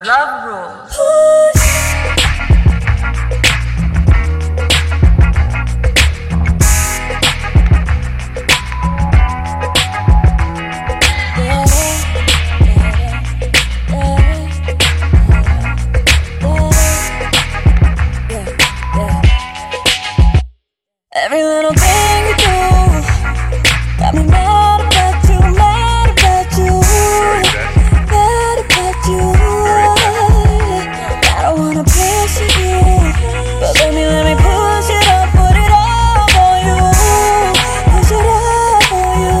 Love rules. Every little thing you do got me mad about you, mad about you, mad about you. I don't wanna pressure you, but baby, let me push it up, put it all on you, push it up on you.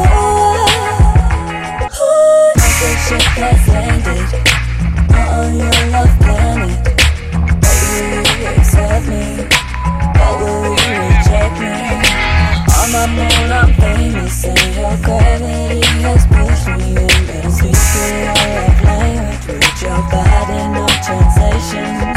My good ship has landed on your love planet. Will you accept me? Or will you reject me? On my moon I'm famous, and your gravity has pushed me in. Better speak to your love language with your body, no translation.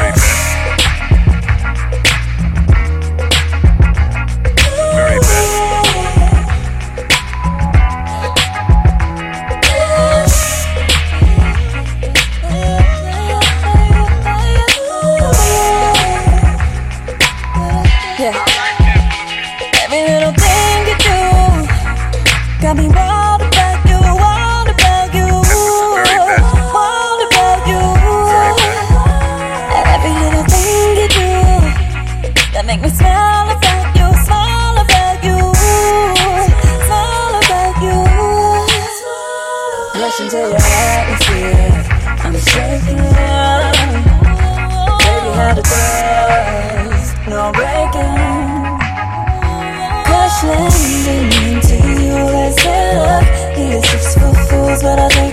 Every little thing you do got me wild about you, wild about you, wild about you. And every little thing you do that make me smile about you, smile about you, smile about you. Rush into your atmosphere, I'm shaking. Baby, had a thirst, no breaking. Crash landing into you, let's set up. He is just for fools, but I think